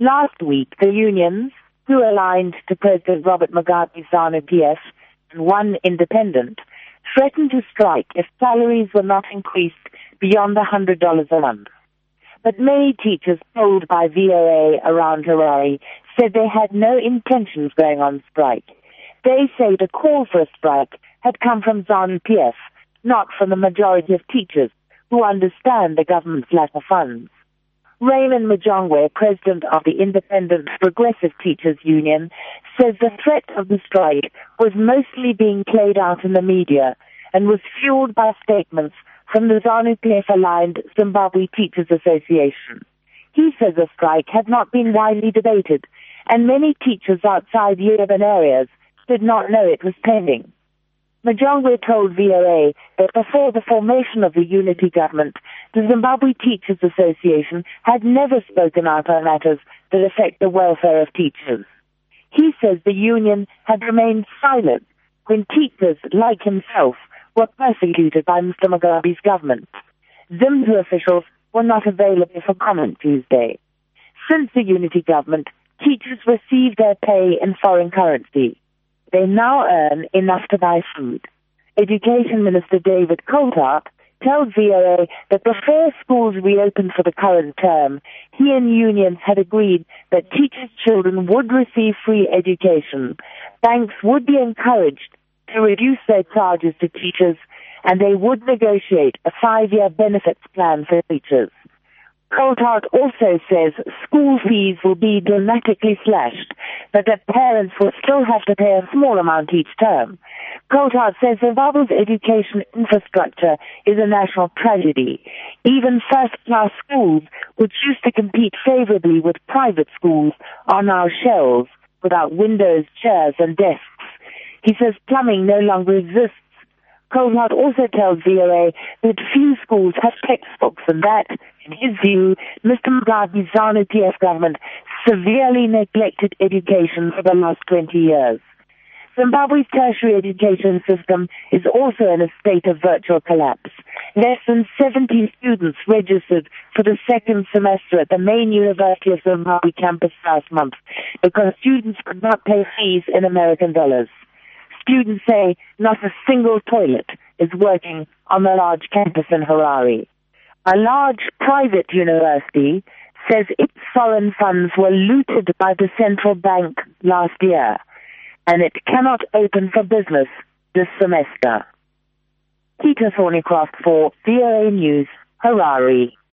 Last week, the unions, who aligned to President Robert Mugabe's ZANU-PF and one independent, threatened to strike if salaries were not increased beyond $100 a month. But many teachers polled by VOA around Harare said they had no intentions going on strike. They say the call for a strike had come from ZANU-PF, not from the majority of teachers who understand the government's lack of funds. Raymond Mujongwe, president of the Independent Progressive Teachers Union, says the threat of the strike was mostly being played out in the media and was fueled by statements from the ZANU-PF-aligned Zimbabwe Teachers Association. He says the strike had not been widely debated, and many teachers outside urban areas did not know it was pending. Mujongwe told VOA that before the formation of the unity government, the Zimbabwe Teachers Association had never spoken out on matters that affect the welfare of teachers. He says the union had remained silent when teachers, like himself, were persecuted by Mr. Mugabe's government. ZIMZU officials were not available for comment Tuesday. Since the unity government, teachers received their pay in foreign currency. They now earn enough to buy food. Education Minister David Coltart tells VOA that before schools reopened for the current term, he and unions had agreed that teachers' children would receive free education. Banks would be encouraged to reduce their charges to teachers, and they would negotiate a 5-year benefits plan for teachers. Coltart also says school fees will be dramatically slashed, but that parents will still have to pay a small amount each term. Coltart says Zimbabwe's education infrastructure is a national tragedy. Even first-class schools, which used to compete favorably with private schools, are now shells without windows, chairs, and desks. He says plumbing no longer exists. Coltart also tells VOA that few schools have textbooks and that, in his view, Mr. Mugabe's ZANU-PF government severely neglected education for the last 20 years. Zimbabwe's tertiary education system is also in a state of virtual collapse. Less than 70 students registered for the second semester at the main University of Zimbabwe campus last month because students could not pay fees in American dollars. Students say not a single toilet is working on the large campus in Harare. A large private university says its foreign funds were looted by the central bank last year, and it cannot open for business this semester. Peter Thornycroft for VOA News, Harare.